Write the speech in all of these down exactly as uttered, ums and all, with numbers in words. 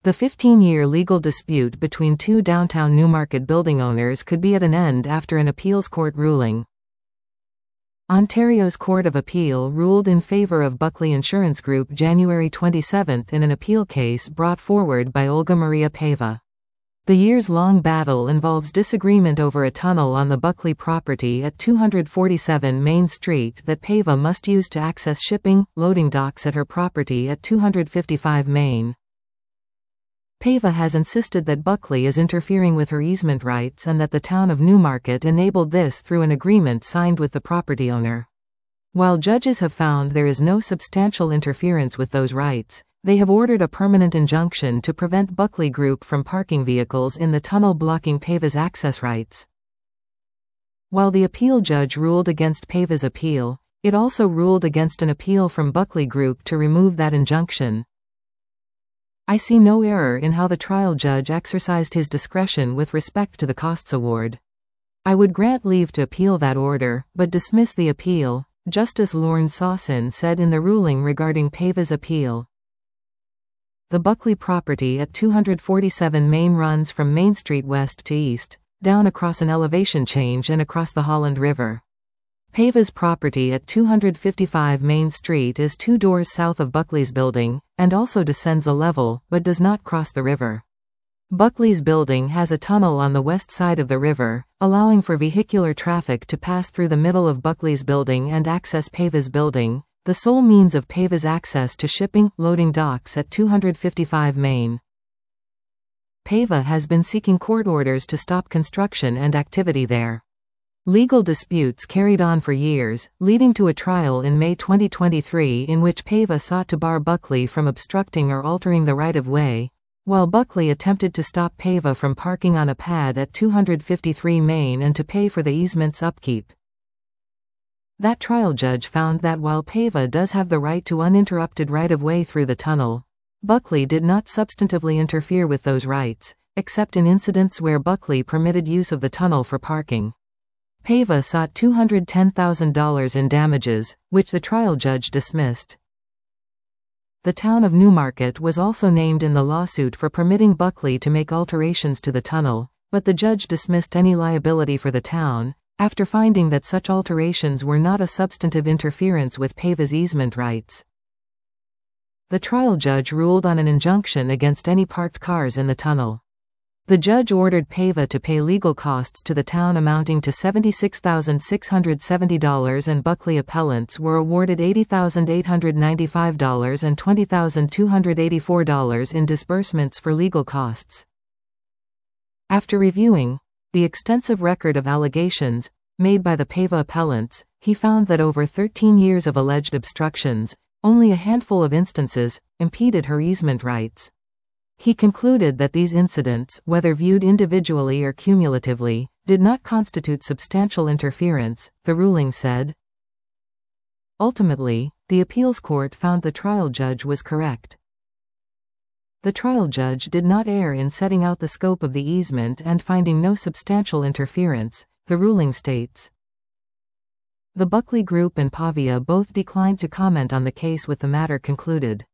The fifteen-year legal dispute between two downtown Newmarket building owners could be at an end after an appeals court ruling. Ontario's Court of Appeal ruled in favor of Buckley Insurance Group January twenty-seventh in an appeal case brought forward by Olga Maria Paiva. The years-long battle involves disagreement over a tunnel on the Buckley property at two forty-seven Main Street that Paiva must use to access shipping, loading docks at her property at two fifty-five Main. Paiva has insisted that Buckley is interfering with her easement rights and that the town of Newmarket enabled this through an agreement signed with the property owner. While judges have found there is no substantial interference with those rights, they have ordered a permanent injunction to prevent Buckley Group from parking vehicles in the tunnel, blocking Paiva's access rights. While the appeal judge ruled against Paiva's appeal, it also ruled against an appeal from Buckley Group to remove that injunction. I see no error in how the trial judge exercised his discretion with respect to the costs award. I would grant leave to appeal that order, but dismiss the appeal, Justice Lorne Sawson said in the ruling regarding Paiva's appeal. The Buckley property at two forty-seven Main runs from Main Street west to east, down across an elevation change and across the Holland River. Paiva's property at two fifty-five Main Street is two doors south of Buckley's building, and also descends a level, but does not cross the river. Buckley's building has a tunnel on the west side of the river, allowing for vehicular traffic to pass through the middle of Buckley's building and access Paiva's building, the sole means of Paiva's access to shipping, loading docks at two fifty-five Main. Paiva has been seeking court orders to stop construction and activity there. Legal disputes carried on for years, leading to a trial in May twenty twenty-three in which Paiva sought to bar Buckley from obstructing or altering the right-of-way, while Buckley attempted to stop Paiva from parking on a pad at two fifty-three Main and to pay for the easement's upkeep. That trial judge found that while Paiva does have the right to uninterrupted right-of-way through the tunnel, Buckley did not substantively interfere with those rights, except in incidents where Buckley permitted use of the tunnel for parking. Paiva sought two hundred ten thousand dollars in damages, which the trial judge dismissed. The town of Newmarket was also named in the lawsuit for permitting Buckley to make alterations to the tunnel, but the judge dismissed any liability for the town, after finding that such alterations were not a substantive interference with Paiva's easement rights. The trial judge ruled on an injunction against any parked cars in the tunnel. The judge ordered Paiva to pay legal costs to the town amounting to seventy-six thousand six hundred seventy dollars, and Buckley appellants were awarded eighty thousand eight hundred ninety-five dollars and twenty thousand two hundred eighty-four dollars in disbursements for legal costs. After reviewing the extensive record of allegations made by the Paiva appellants, he found that over thirteen years of alleged obstructions, only a handful of instances, impeded her easement rights. He concluded that these incidents, whether viewed individually or cumulatively, did not constitute substantial interference, the ruling said. Ultimately, the appeals court found the trial judge was correct. The trial judge did not err in setting out the scope of the easement and finding no substantial interference, the ruling states. The Buckley Group and Pavia both declined to comment on the case, with the matter concluded.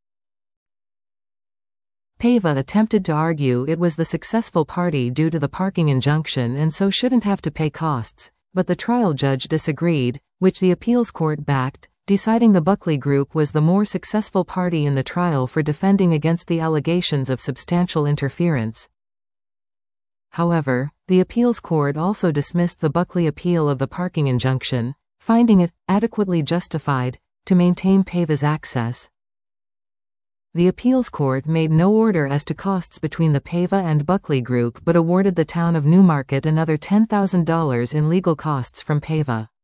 Paiva attempted to argue it was the successful party due to the parking injunction and so shouldn't have to pay costs, but the trial judge disagreed, which the appeals court backed, deciding the Buckley Group was the more successful party in the trial for defending against the allegations of substantial interference. However, the appeals court also dismissed the Buckley appeal of the parking injunction, finding it adequately justified to maintain Paiva's access. The appeals court made no order as to costs between the Paiva and Buckley Group, but awarded the town of Newmarket another ten thousand dollars in legal costs from Paiva.